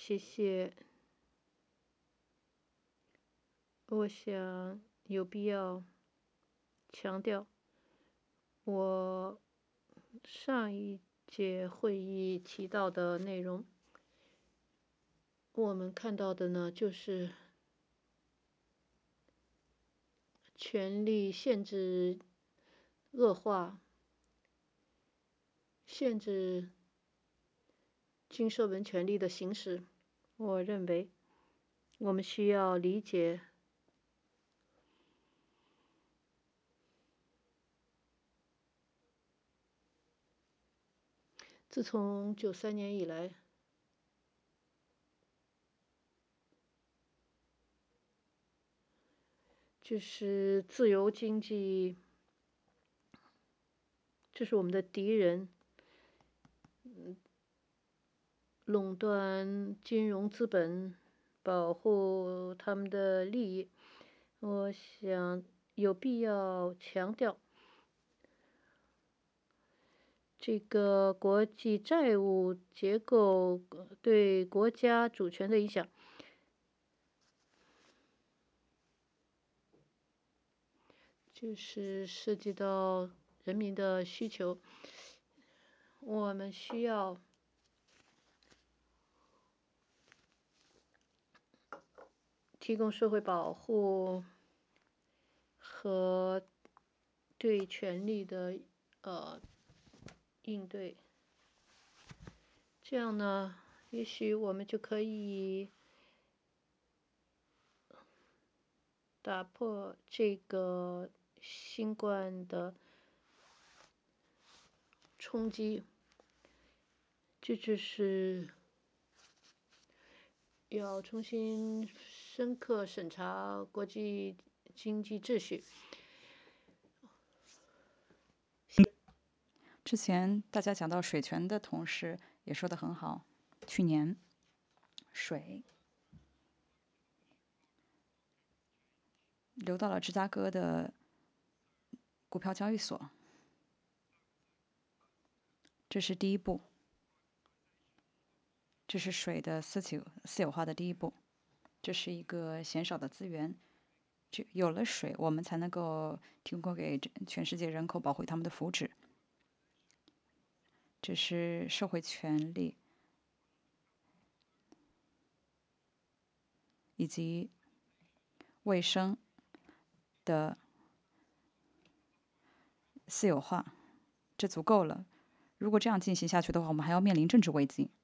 谢谢。我想有必要强调，我上一届会议提到的内容，我们看到的呢，就是权力限制恶化，限制经社文权利的行使。我认为我们需要理解，自从93年以来，就是自由经济，这是我们的敌人，垄断金融资本，保护他们的利益。我想有必要强调，这个国际债务结构对国家主权的影响，就是涉及到人民的需求。我们需要提供社会保护和对权利的应对。这样呢，也许我们就可以打破这个新冠的冲击。这就是要重新深刻审查国际经济秩序。 之前大家讲到水权的同时也说得很好，去年水流到了芝加哥的股票交易所，这是第一步，这是水的私有化的第一步，这是一个鲜少的资源，有了水，我们才能够提供给全世界人口，保护他们的福祉。这是社会权利以及卫生的私有化，这足够了。如果这样进行下去的话，我们还要面临政治危机。